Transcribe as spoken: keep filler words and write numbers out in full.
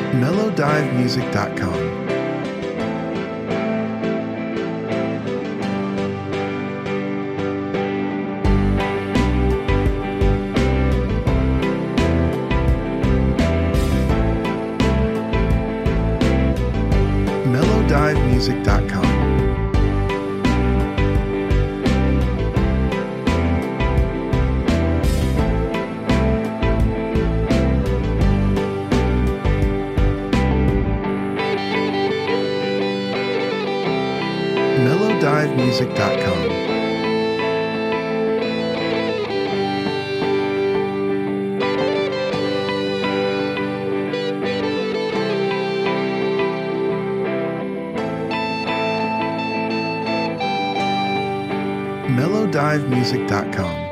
Mellowdive Music dot com. Mellowdive Music dot com. Mellowdive Music dot com. Mellowdive Music dot com.